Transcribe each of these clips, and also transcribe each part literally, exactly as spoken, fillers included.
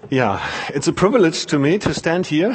Yeah, it's a privilege to me to stand here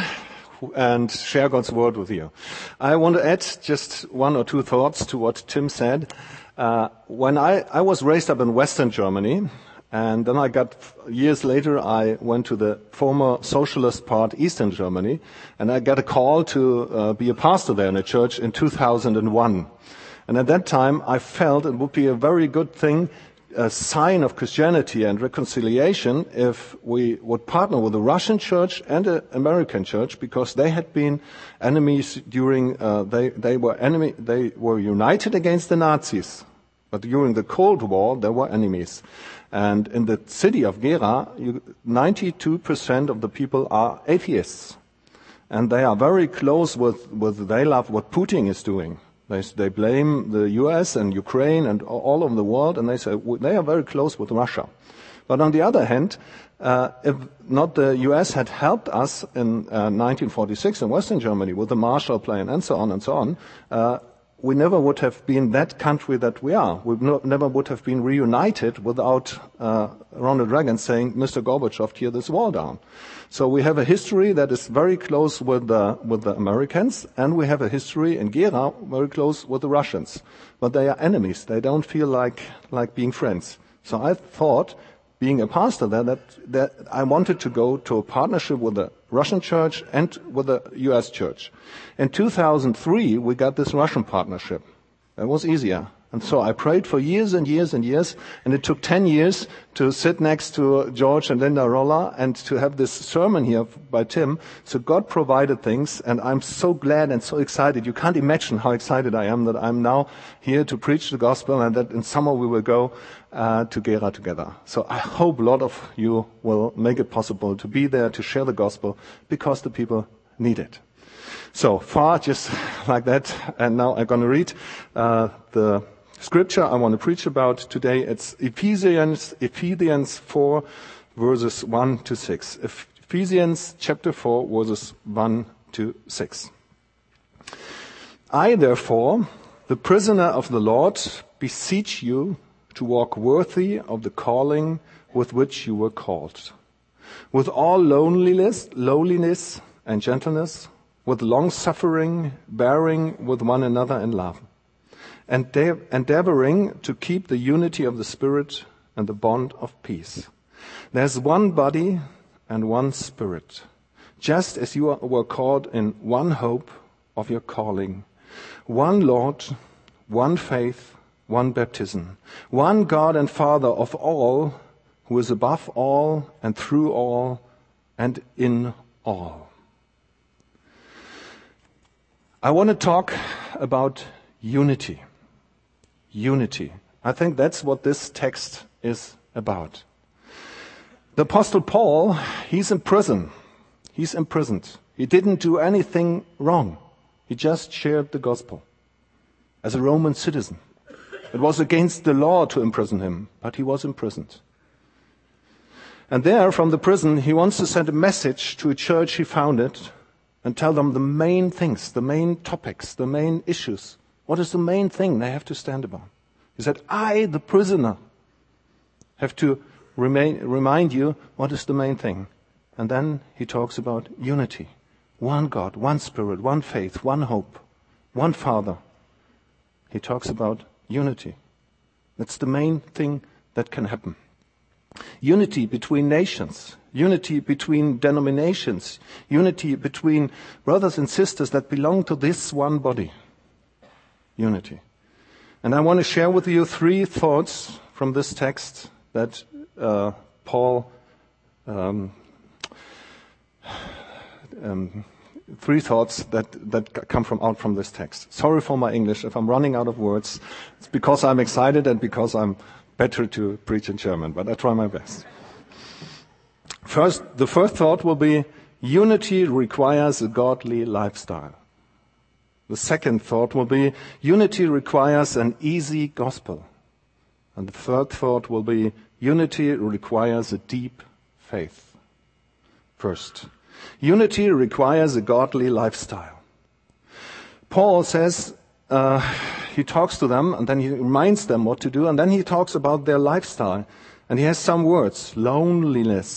and share God's word with you. I want to add just one or two thoughts to what Tim said. Uh, when I, I was raised up in Western Germany, and then I got, years later, I went to the former socialist part, Eastern Germany, and I got a call to uh, be a pastor there in a church in two thousand one. And at that time, I felt it would be a very good thing, a sign of Christianity and reconciliation, if we would partner with the Russian church and the American church, because they had been enemies during, uh, they, they were enemy, they were united against the Nazis. But during the Cold War, they were enemies. And in the city of Gera, you, ninety-two percent of the people are atheists. And they are very close with, with they love what Putin is doing. They, they blame the U S and Ukraine and all over the world, and they say they are very close with Russia. But on the other hand, uh, if not the U S had helped us in uh, nineteen forty-six in Western Germany with the Marshall Plan and so on and so on, uh, we never would have been that country that we are. We no, never would have been reunited without uh, Ronald Reagan saying, Mister Gorbachev, tear this wall down. So we have a history that is very close with the, with the Americans, and we have a history in Gera very close with the Russians. But they are enemies. They don't feel like, like being friends. So I thought, being a pastor there, that, that I wanted to go to a partnership with the Russian church and with the U S church. In two thousand three, we got this Russian partnership. It was easier. And so I prayed for years and years and years, and it took ten years to sit next to George and Linda Rolla and to have this sermon here by Tim. So God provided things, and I'm so glad and so excited. You can't imagine how excited I am that I'm now here to preach the gospel, and that in summer we will go uh, to Gera together. So I hope a lot of you will make it possible to be there to share the gospel, because the people need it. So far, just like that, and now I'm going to read uh, the scripture I want to preach about today. It's Ephesians, Ephesians four, verses one to six. Ephesians chapter four, verses one to six. I, therefore, the prisoner of the Lord, beseech you to walk worthy of the calling with which you were called, with all loneliness, lowliness and gentleness, with long-suffering, bearing with one another in love, endeavoring to keep the unity of the Spirit and the bond of peace. There's one body and one Spirit, just as you were called in one hope of your calling, one Lord, one faith, one baptism, one God and Father of all, who is above all and through all and in all. I want to talk about unity. Unity. I think that's what this text is about. The Apostle Paul, he's in prison. He's imprisoned. He didn't do anything wrong. He just shared the gospel as a Roman citizen. It was against the law to imprison him, but he was imprisoned. And there, from the prison, he wants to send a message to a church he founded and tell them the main things, the main topics, the main issues. What is the main thing they have to stand about? He said, I, the prisoner, have to remain, remind you what is the main thing. And then he talks about unity. One God, one Spirit, one faith, one hope, one Father. He talks about unity. That's the main thing that can happen. Unity between nations, unity between denominations, unity between brothers and sisters that belong to this one body. Unity. And I want to share with you three thoughts from this text that uh, Paul, um, um, three thoughts that, that come from out from this text. Sorry for my English if I'm running out of words. It's because I'm excited and because I'm better to preach in German, but I try my best. First, the first thought will be, unity requires a godly lifestyle. The second thought will be, unity requires an easy gospel. And the third thought will be, unity requires a deep faith. First, unity requires a godly lifestyle. Paul says, uh, he talks to them, and then he reminds them what to do, and then he talks about their lifestyle. And he has some words: loneliness,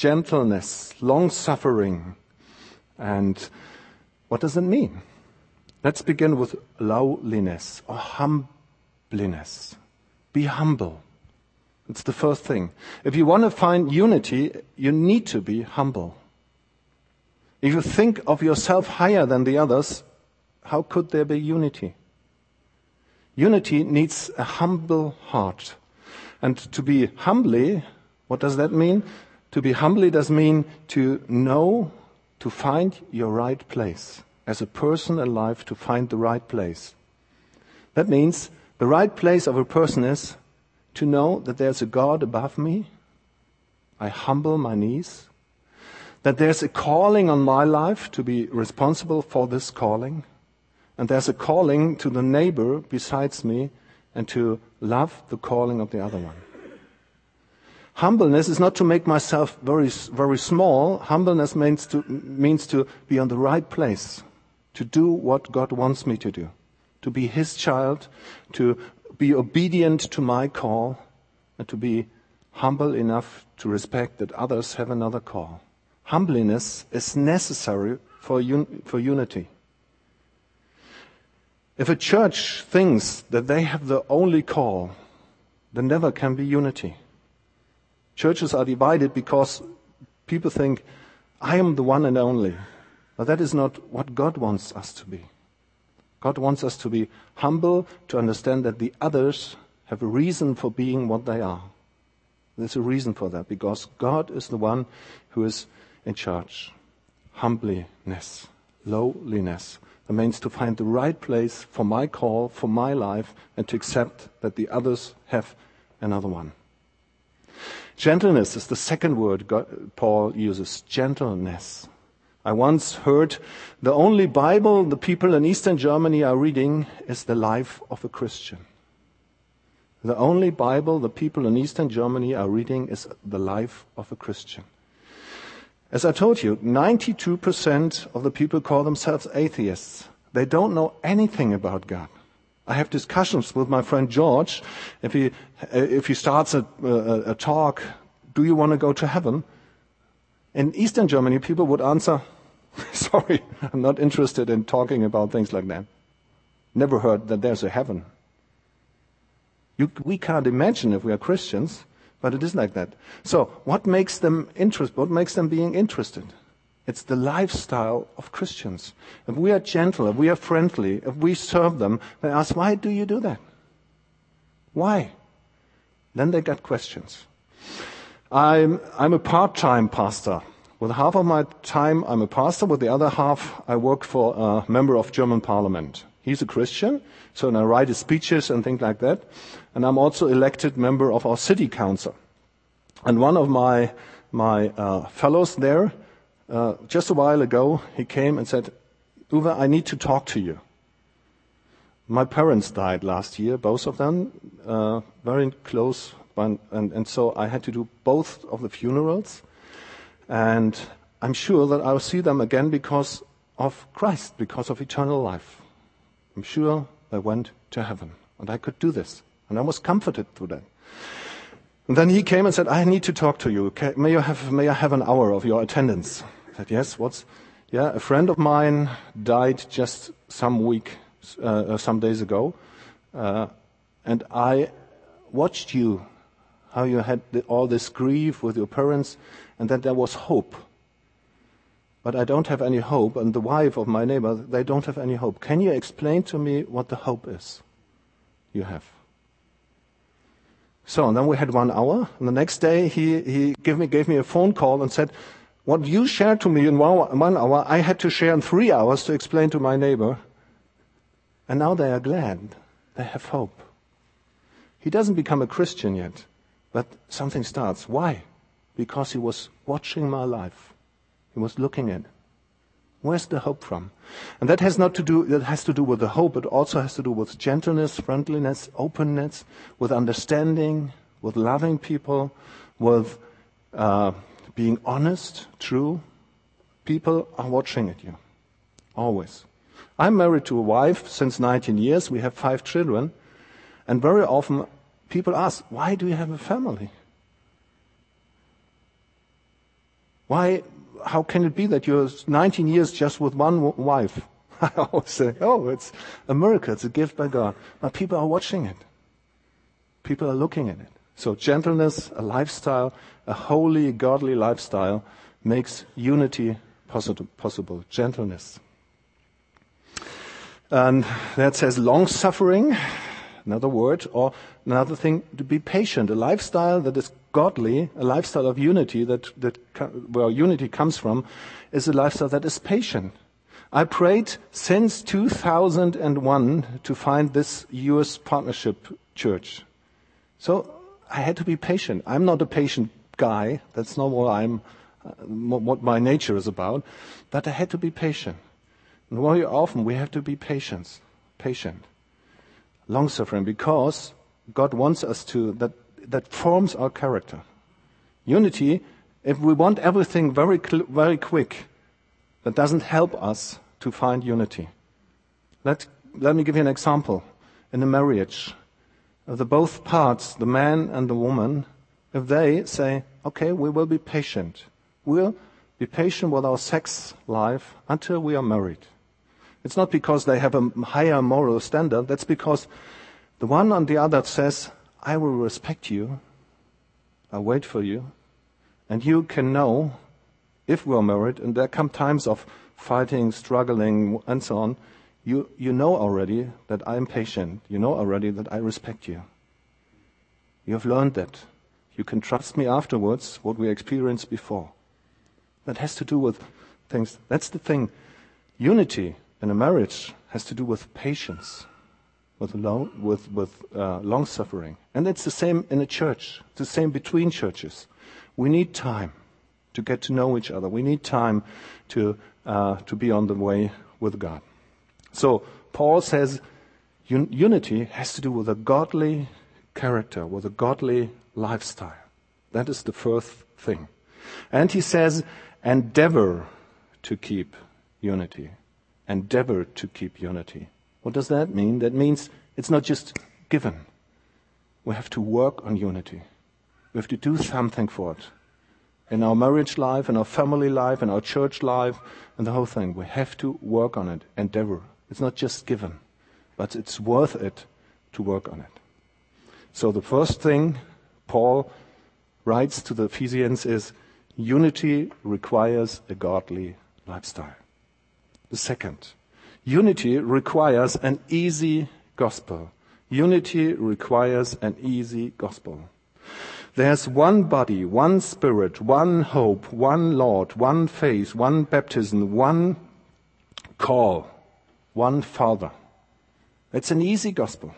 gentleness, long-suffering. And what does it mean? Let's begin with lowliness or humbliness. Be humble. It's the first thing. If you want to find unity, you need to be humble. If you think of yourself higher than the others, how could there be unity? Unity needs a humble heart. And to be humbly, what does that mean? To be humbly does mean to know, to find your right place. As a person alive, to find the right place. That means the right place of a person is to know that there's a God above me. I humble my knees. That there's a calling on my life to be responsible for this calling. And there's a calling to the neighbor besides me and to love the calling of the other one. Humbleness is not to make myself very, very small. Humbleness means to, means to be on the right place, to do what God wants me to do, to be His child, to be obedient to my call, and to be humble enough to respect that others have another call. Humbleness is necessary for, un- for unity. If a church thinks that they have the only call, there never can be unity. Churches are divided because people think, I am the one and only. But that is not what God wants us to be. God wants us to be humble, to understand that the others have a reason for being what they are. There's a reason for that, because God is the one who is in charge. Humbliness, lowliness. That means to find the right place for my call, for my life, and to accept that the others have another one. Gentleness is the second word God, Paul uses. Gentleness. I once heard the only Bible the people in Eastern Germany are reading is the life of a Christian. The only Bible the people in Eastern Germany are reading is the life of a Christian. As I told you, ninety-two percent of the people call themselves atheists. They don't know anything about God. I have discussions with my friend George. If he if he starts a, a, a talk, do you want to go to heaven? In Eastern Germany, people would answer, sorry, I'm not interested in talking about things like that. Never heard that there's a heaven. You, we can't imagine if we are Christians, but it is like that. So what makes them interest? What makes them being interested? It's the lifestyle of Christians. If we are gentle, if we are friendly, if we serve them, they ask, why do you do that? Why? Then they got questions. I'm, I'm a part-time pastor. With half of my time, I'm a pastor. With the other half, I work for a member of German parliament. He's a Christian, so I write his speeches and things like that. And I'm also elected member of our city council. And one of my my uh, fellows there, uh, just a while ago, he came and said, Uwe, I need to talk to you. My parents died last year, both of them, uh, very close, and, and, and so I had to do both of the funerals. And I'm sure that I'll see them again because of Christ, because of eternal life. I'm sure they went to heaven, and I could do this. And I was comforted through that. And then he came and said, I need to talk to you. May you have, may I have an hour of your attendance? I said, yes, what's, yeah, a friend of mine died just some week, uh, some days ago. Uh, and I watched you, how you had the, all this grief with your parents, and that there was hope. But I don't have any hope, and the wife of my neighbor, they don't have any hope. Can you explain to me what the hope is you have? So, and then we had one hour, and the next day he, he gave me, gave me a phone call and said, what you shared to me in one, one hour, I had to share in three hours to explain to my neighbor. And now they are glad. They have hope. He doesn't become a Christian yet, but something starts. Why? Because he was watching my life. He was looking at it. Where's the hope from? And that has not to do, that has to do with the hope. It also has to do with gentleness, friendliness, openness, with understanding, with loving people, with uh, being honest, true. People are watching at you. Always. I'm married to a wife since nineteen years. We have five children. And very often people ask, why do you have a family? Why, how can it be that you're nineteen years just with one w- wife? I always say, oh, it's a miracle, it's a gift by God. But people are watching it. People are looking at it. So gentleness, a lifestyle, a holy, godly lifestyle makes unity possi- possible. Gentleness. And that says long-suffering, another word, or another thing, to be patient. A lifestyle that is godly, a lifestyle of unity, that, that where unity comes from, is a lifestyle that is patient. I prayed since two thousand one to find this U S partnership church. So I had to be patient. I'm not a patient guy. That's not what I'm, uh, what my nature is about. But I had to be patient. And very often we have to be patient, patient, long-suffering, because God wants us to, that, that forms our character. Unity, if we want everything very, cl- very quick, that doesn't help us to find unity. Let, let me give you an example. In a marriage, the both parts, the man and the woman, if they say, okay, we will be patient. We'll be patient with our sex life until we are married. It's not because they have a higher moral standard. That's because the one on the other says, I will respect you. I'll wait for you. And you can know, if we're married, and there come times of fighting, struggling, and so on, you, you know already that I'm patient. You know already that I respect you. You have learned that. You can trust me afterwards, what we experienced before. That has to do with things. That's the thing. Unity in a marriage has to do with patience, with long, with, with uh, long-suffering. And it's the same in a church. It's the same between churches. We need time to get to know each other. We need time to uh, to be on the way with God. So Paul says un- unity has to do with a godly character, with a godly lifestyle. That is the first thing. And he says, endeavor to keep unity. Endeavor to keep unity. What does that mean? That means it's not just given. We have to work on unity. We have to do something for it. In our marriage life, in our family life, in our church life, and the whole thing. We have to work on it. Endeavor. It's not just given, but it's worth it to work on it. So the first thing Paul writes to the Ephesians is, unity requires a godly lifestyle. The second, unity requires an easy gospel. Unity requires an easy gospel. There's one body, one spirit, one hope, one Lord, one faith, one baptism, one call, one Father. It's an easy gospel.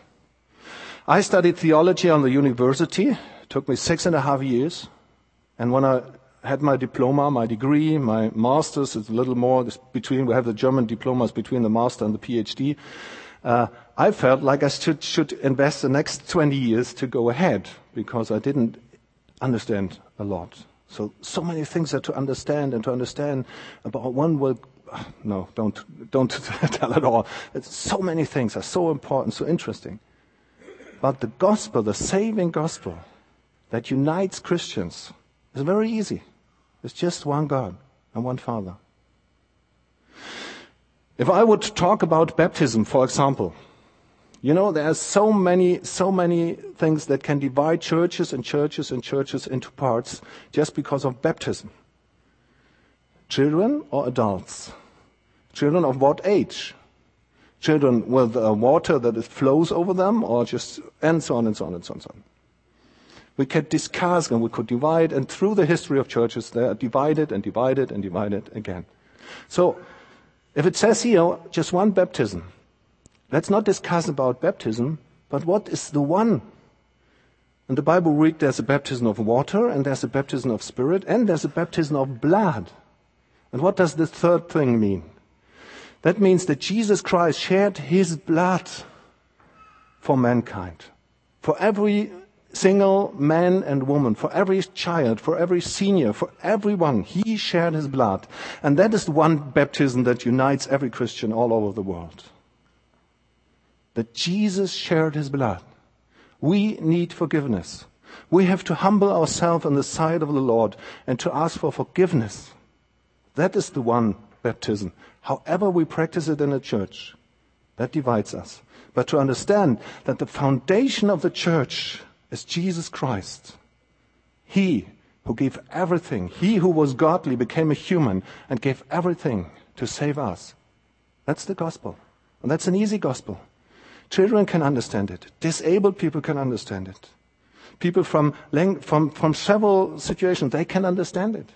I studied theology on the university. It took me six and a half years. And when I had my diploma, my degree, my master's, it's a little more between, we have the German diplomas between the master and the PhD. Uh, I felt like I should, should invest the next twenty years to go ahead because I didn't understand a lot. So, so many things are to understand and to understand about one will, no, don't, don't tell it all. It's so many things are so important, so interesting. But the gospel, the saving gospel that unites Christians is very easy. It's just one God and one Father. If I would talk about baptism, for example, you know, there are so many, so many things that can divide churches and churches and churches into parts just because of baptism. Children or adults? Children of what age? Children with uh, water that it flows over them, or just, and so on and so on and so on and so on. We could discuss and we could divide, and through the history of churches, they are divided and divided and divided again. So, if it says here, just one baptism, let's not discuss about baptism, but what is the one? In the Bible read there's a baptism of water, and there's a baptism of spirit, and there's a baptism of blood. And what does the third thing mean? That means that Jesus Christ shared his blood for mankind. For every single man and woman, for every child, for every senior, for everyone, he shared his blood. And that is the one baptism that unites every Christian all over the world. That Jesus shared his blood. We need forgiveness. We have to humble ourselves in the sight of the Lord and to ask for forgiveness. That is the one baptism. However we practice it in a church, that divides us. But to understand that the foundation of the church is Jesus Christ. He who gave everything, he who was godly became a human and gave everything to save us. That's the gospel. And that's an easy gospel. Children can understand it. Disabled people can understand it. People from, from, from several situations, they can understand it.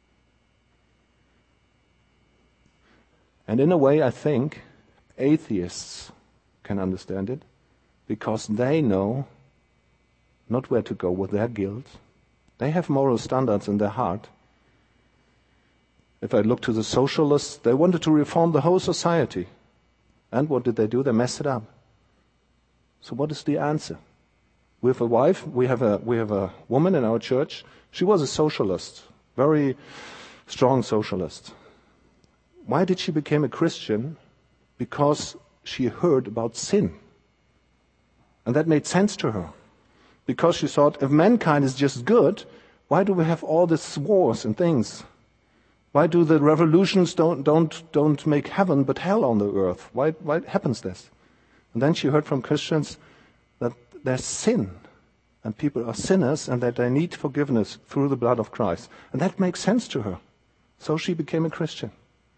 And in a way, I think atheists can understand it because they know not where to go with their guilt. They have moral standards in their heart. If I look to the socialists, they wanted to reform the whole society. And what did they do? They messed it up. So what is the answer? We have a wife, we have a, we have a woman in our church. She was a socialist, very strong socialist. Why did she become a Christian? Because she heard about sin. And that made sense to her. Because she thought, if mankind is just good, why do we have all these wars and things? Why do the revolutions don't, don't, don't make heaven but hell on the earth? Why, why happens this? And then she heard from Christians that there's sin. And people are sinners and that they need forgiveness through the blood of Christ. And that makes sense to her. So she became a Christian.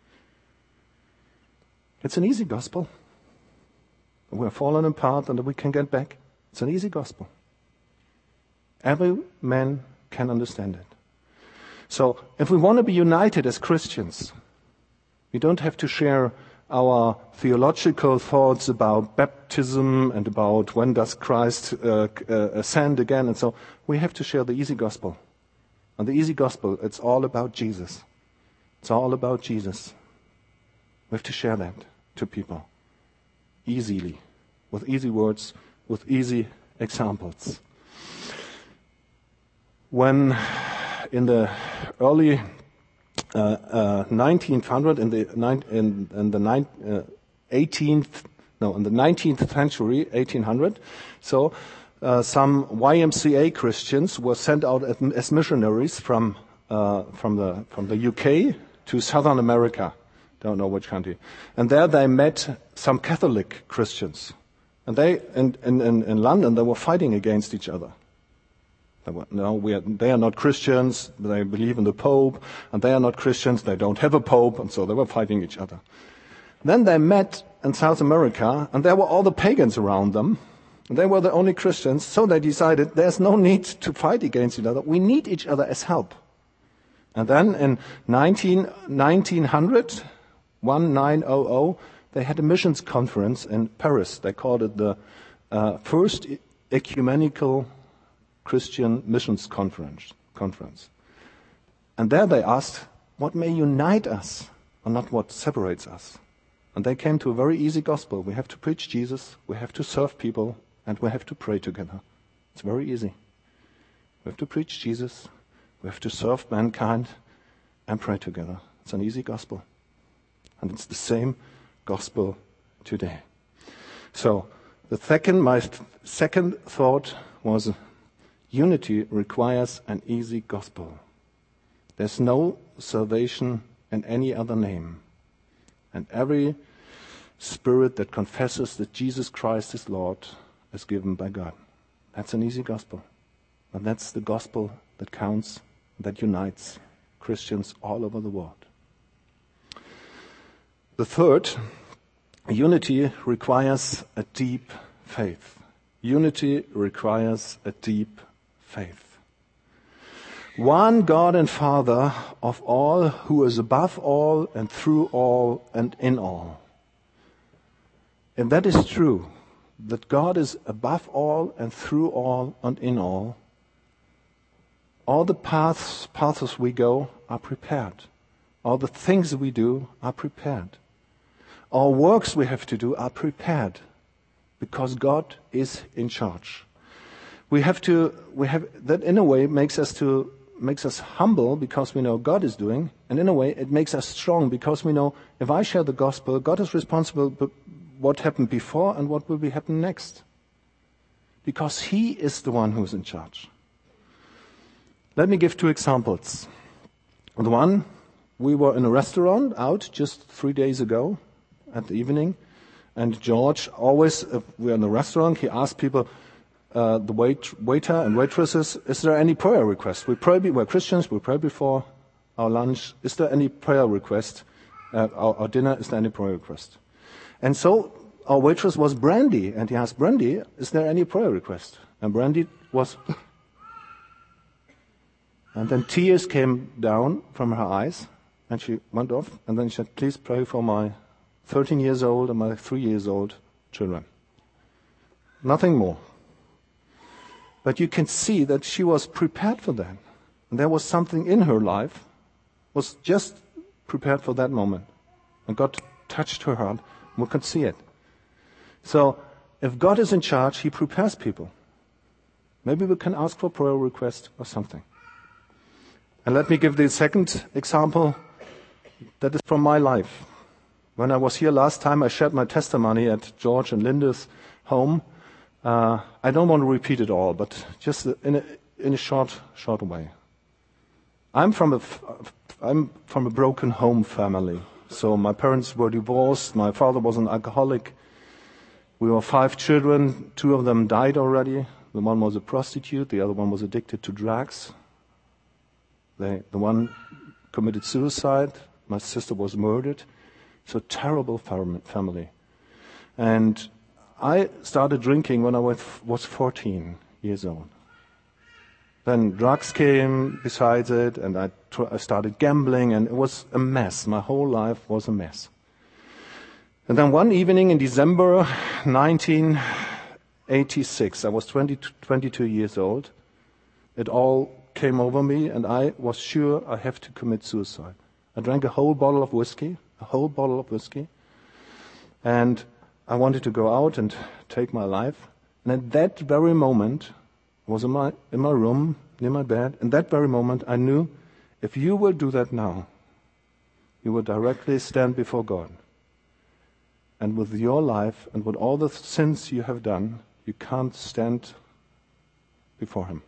It's an easy gospel. We're fallen apart and we can get back. It's an easy gospel. Every man can understand it. So if we want to be united as Christians, we don't have to share our theological thoughts about baptism and about when does Christ uh, uh, ascend again and so. We have to share the easy gospel. And the easy gospel, it's all about Jesus. It's all about Jesus. We have to share that to people easily, with easy words, with easy examples. When in the early uh, uh, nineteenth hundred, in the in, in the nine, uh, eighteenth, no, in the nineteenth century, eighteen hundred, so uh, some Y M C A Christians were sent out as, as missionaries from uh, from the from the U K to Southern America. Don't know which country. And there they met some Catholic Christians. And they, in, in, in London, they were fighting against each other. They were, no, we are, they are not Christians, they believe in the Pope, and they are not Christians, they don't have a Pope, and so they were fighting each other. Then they met in South America, and there were all the pagans around them, and they were the only Christians, so they decided there's no need to fight against each other, we need each other as help. And then in nineteen, nineteen hundred, nineteen hundred, they had a missions conference in Paris. They called it the uh, First Ecumenical Christian Missions Conference. Conference. And there they asked, what may unite us and not what separates us? And they came to a very easy gospel. We have to preach Jesus, we have to serve people, and we have to pray together. It's very easy. We have to preach Jesus, we have to serve mankind, and pray together. It's an easy gospel. And it's the same gospel today. So, the second, my second thought was unity requires an easy gospel. There's no salvation in any other name. And every spirit that confesses that Jesus Christ is Lord is given by God. That's an easy gospel. And that's the gospel that counts, that unites Christians all over the world. The third, unity requires a deep faith. Unity requires a deep faith. One God and Father of all, who is above all and through all and in all. If that is true, that God is above all and through all and in all, all the paths, paths we go are prepared. All the things we do are prepared. All works we have to do are prepared because God is in charge. We have to, we have, that in a way makes us to, makes us humble because we know God is doing, and in a way it makes us strong because we know if I share the gospel, God is responsible for what happened before and what will be happen next. Because He is the one who's in charge. Let me give two examples. The one, we were in a restaurant out just three days ago at the evening, and George always, if we're in a restaurant, he asks people, uh, the wait, waiter and waitresses, is there any prayer request? We pray, we're Christians, we pray before our lunch. Is there any prayer request? Uh, our, our dinner, is there any prayer request? And so our waitress was Brandy, and he asked, Brandy, is there any prayer request? And Brandy was... And then tears came down from her eyes, and she went off, and then she said, please pray for my thirteen years old and my three years old children. Nothing more. But you can see that she was prepared for that. And there was something in her life, was just prepared for that moment. And God touched her heart, and we could see it. So, if God is in charge, He prepares people. Maybe we can ask for prayer request or something. And let me give the second example that is from my life. When I was here last time, I shared my testimony at George and Linda's home. Uh, I don't want to repeat it all, but just in a, in a short, short way. I'm from a, I'm from a broken home family. So my parents were divorced. My father was an alcoholic. We were five children. Two of them died already. The one was a prostitute. The other one was addicted to drugs. They, the one committed suicide. My sister was murdered. So terrible family. And I started drinking when I was, was fourteen years old. Then drugs came besides it, and I, tr- I started gambling, and it was a mess. My whole life was a mess. And then one evening in December nineteen eighty-six, I was twenty, twenty-two years old. It all came over me, and I was sure I have to commit suicide. I drank a whole bottle of whiskey, a whole bottle of whiskey, and I wanted to go out and take my life. And at that very moment, I was in my, in my room, near my bed, in that very moment, I knew if you will do that now, you will directly stand before God. And with your life and with all the sins you have done, you can't stand before Him.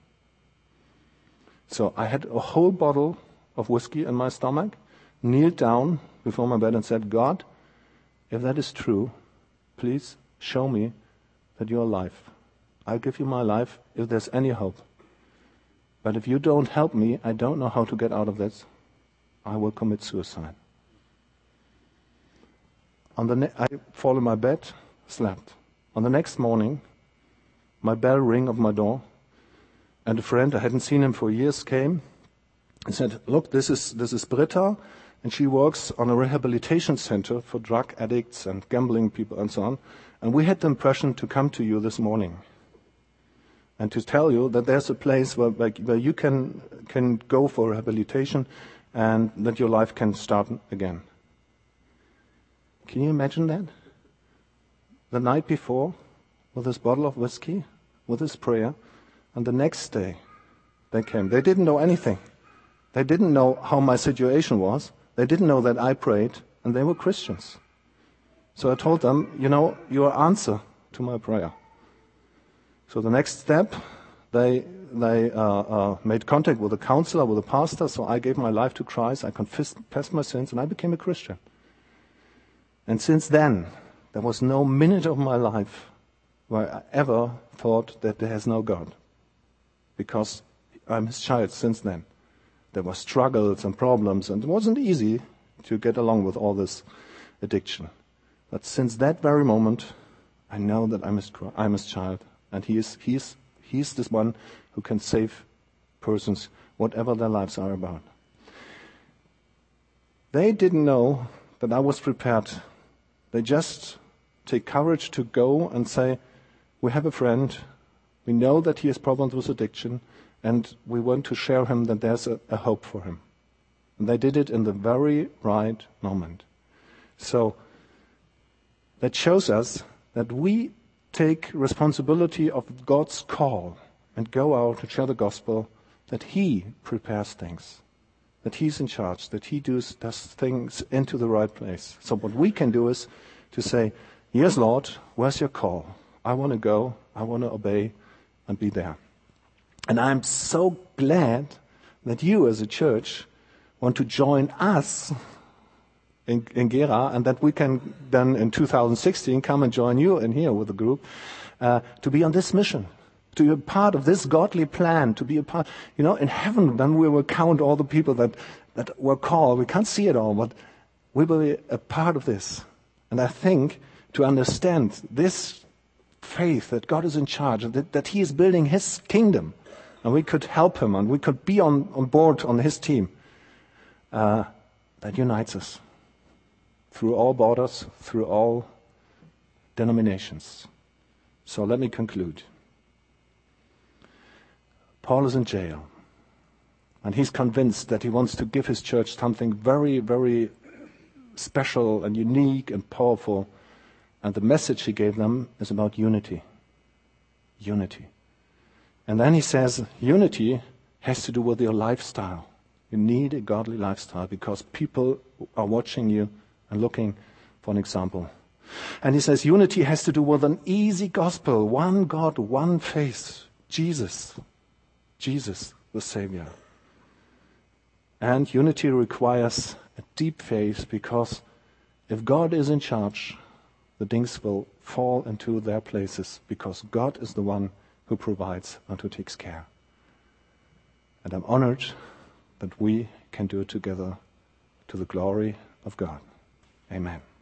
So I had a whole bottle of whiskey in my stomach, kneeled down before my bed and said, God, if that is true, please show me that you're alive. I'll give you my life if there's any hope. But if you don't help me, I don't know how to get out of this. I will commit suicide. On the ne- I fall in my bed, slept. On the next morning, my bell rang of my door, and a friend, I hadn't seen him for years, came and said, look, this is this is Britta, and she works on a rehabilitation center for drug addicts and gambling people and so on. And we had the impression to come to you this morning and to tell you that there's a place where, where you can can go for rehabilitation and that your life can start again. Can you imagine that? The night before, with this bottle of whiskey, with this prayer, and the next day they came. They didn't know anything. They didn't know how my situation was. They didn't know that I prayed, and they were Christians. So I told them, you know, your answer to my prayer. So the next step, they they uh, uh, made contact with a counselor, with a pastor. So I gave my life to Christ. I confessed my sins, and I became a Christian. And since then, there was no minute of my life where I ever thought that there is no God, because I'm His child since then. There were struggles and problems, and it wasn't easy to get along with all this addiction. But since that very moment, I know that I'm His, I'm his child, and He is He is He is this one who can save persons, whatever their lives are about. They didn't know that I was prepared. They just take courage to go and say, we have a friend, we know that he has problems with addiction, and we want to share him that there's a, a hope for him. And they did it in the very right moment. So that shows us that we take responsibility of God's call and go out and share the gospel, that He prepares things, that He's in charge, that He does, does things into the right place. So what we can do is to say, yes, Lord, where's your call? I want to go, I want to obey and be there. And I'm so glad that you as a church want to join us in, in Gera, and that we can then in two thousand sixteen come and join you in here with the group uh, to be on this mission, to be a part of this godly plan, to be a part, you know, in heaven. Then we will count all the people that that were called. We can't see it all, but we will be a part of this. And I think to understand this faith that God is in charge, that, that He is building His kingdom, and we could help Him, and we could be on, on board on His team, uh, that unites us through all borders, through all denominations. So let me conclude. Paul is in jail, and he's convinced that he wants to give his church something very, very special and unique and powerful. And the message he gave them is about unity. Unity. And then he says, unity has to do with your lifestyle. You need a godly lifestyle because people are watching you and looking for an example. And he says, unity has to do with an easy gospel. One God, one faith. Jesus. Jesus, the Savior. And unity requires a deep faith, because if God is in charge, the things will fall into their places, because God is the one who provides and who takes care. And I'm honored that we can do it together to the glory of God. Amen.